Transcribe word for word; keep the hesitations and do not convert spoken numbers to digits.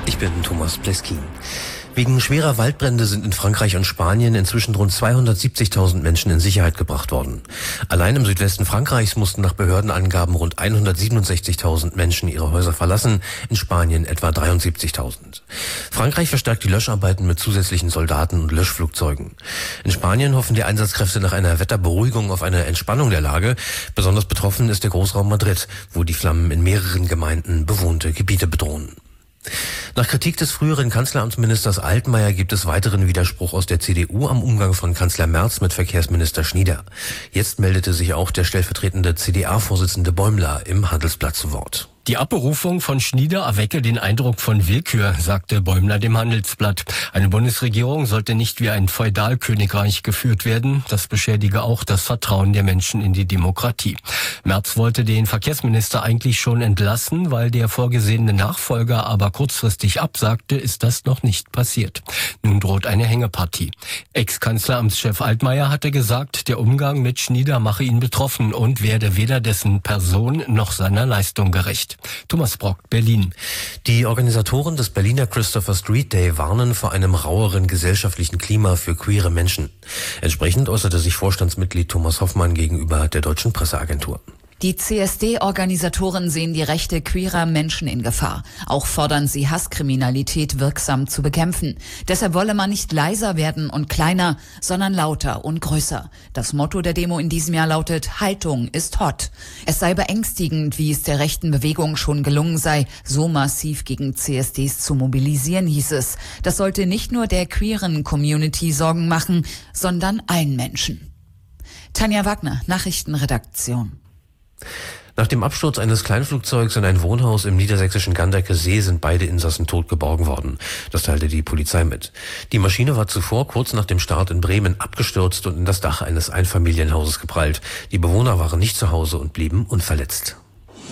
Ich bin Thomas Pleskin. Wegen schwerer Waldbrände sind in Frankreich und Spanien inzwischen rund zweihundertsiebzigtausend Menschen in Sicherheit gebracht worden. Allein im Südwesten Frankreichs mussten nach Behördenangaben rund hundertsiebenundsechzigtausend Menschen ihre Häuser verlassen, in Spanien etwa dreiundsiebzigtausend. Frankreich verstärkt die Löscharbeiten mit zusätzlichen Soldaten und Löschflugzeugen. In Spanien hoffen die Einsatzkräfte nach einer Wetterberuhigung auf eine Entspannung der Lage. Besonders betroffen ist der Großraum Madrid, wo die Flammen in mehreren Gemeinden bewohnte Gebiete bedrohen. Nach Kritik des früheren Kanzleramtsministers Altmaier gibt es weiteren Widerspruch aus der C D U am Umgang von Kanzler Merz mit Verkehrsminister Schnieder. Jetzt meldete sich auch der stellvertretende C D A-Vorsitzende Bäumler im Handelsblatt zu Wort. Die Abberufung von Schnieder erwecke den Eindruck von Willkür, sagte Bäumler dem Handelsblatt. Eine Bundesregierung sollte nicht wie ein Feudalkönigreich geführt werden. Das beschädige auch das Vertrauen der Menschen in die Demokratie. Merz wollte den Verkehrsminister eigentlich schon entlassen, weil der vorgesehene Nachfolger aber kurzfristig absagte, ist das noch nicht passiert. Nun droht eine Hängepartie. Ex-Kanzleramtschef Altmaier hatte gesagt, der Umgang mit Schnieder mache ihn betroffen und werde weder dessen Person noch seiner Leistung gerecht. Thomas Brock, Berlin. Die Organisatoren des Berliner Christopher Street Day warnen vor einem raueren gesellschaftlichen Klima für queere Menschen. Entsprechend äußerte sich Vorstandsmitglied Thomas Hoffmann gegenüber der Deutschen Presseagentur. Die C S D-Organisatoren sehen die Rechte queerer Menschen in Gefahr. Auch fordern sie, Hasskriminalität wirksam zu bekämpfen. Deshalb wolle man nicht leiser werden und kleiner, sondern lauter und größer. Das Motto der Demo in diesem Jahr lautet: Haltung ist hot. Es sei beängstigend, wie es der rechten Bewegung schon gelungen sei, so massiv gegen C S Ds zu mobilisieren, hieß es. Das sollte nicht nur der queeren Community Sorgen machen, sondern allen Menschen. Tanja Wagner, Nachrichtenredaktion. Nach dem Absturz eines Kleinflugzeugs in ein Wohnhaus im niedersächsischen Gandecker See sind beide Insassen tot geborgen worden. Das teilte die Polizei mit. Die Maschine war zuvor kurz nach dem Start in Bremen abgestürzt und in das Dach eines Einfamilienhauses geprallt. Die Bewohner waren nicht zu Hause und blieben unverletzt.